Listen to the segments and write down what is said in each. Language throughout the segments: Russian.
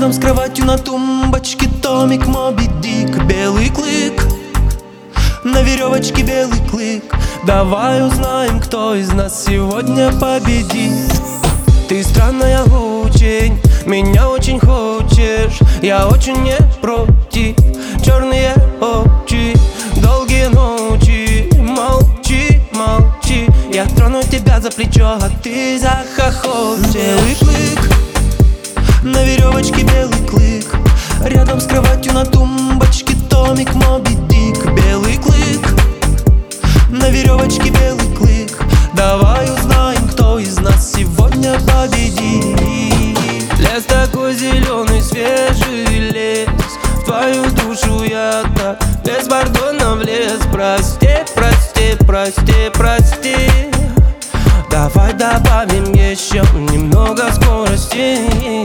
Рядом с кроватью на тумбочке томик Моби Дик. Белый клык, на веревочке белый клык. Давай узнаем, кто из нас сегодня победит. Ты странная очень, меня очень хочешь. Я очень не против. Черные очи, долгие ночи. Молчи, молчи. Я трону тебя за плечо, а ты захохочешь. Белый клык, на веревочке белый клык. Рядом с кроватью на тумбочке томик Моби Дик. Белый клык, на веревочке белый клык. Давай узнаем, кто из нас сегодня победит. Лес такой зеленый, свежий лес. В твою душу я так без пардона влез. Прости, прости, прости, прости. Давай добавим еще немного скорости.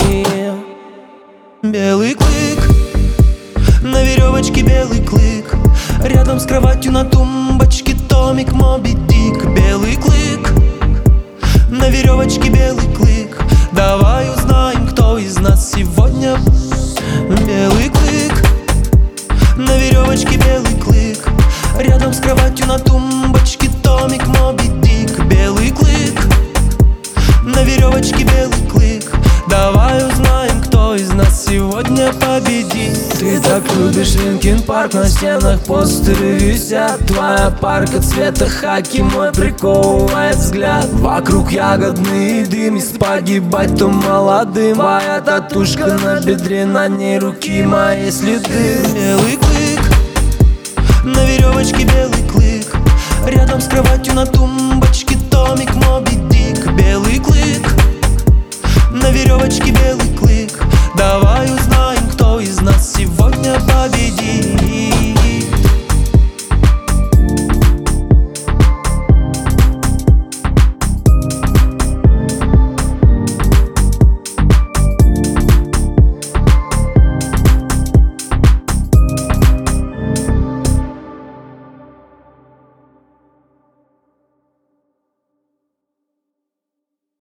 Белый клык, на веревочке белый клык. Рядом с кроватью на тумбочке томик Моби Дик. Белый клык, на веревочке белый клык. Давай узнаем, кто из нас сегодня. Белый клык, на веревочке белый клык. Рядом с кроватью на тумбочке томик Моби Дик. Белый клык, на веревочке белый клык. Давай узнаем, кто из нас сегодня победит. Ты так любишь Линкин Парк, на стенах постеры висят. Твоя парка цвета хаки мой приковывает взгляд. Вокруг ягодный дым, если погибать, то молодым. Твоя татушка на бедре, на ней руки мои следы. Белый клык, на веревочке белый клык. Рядом с кроватью на тумбочке томик Моби Дик. Белый клык,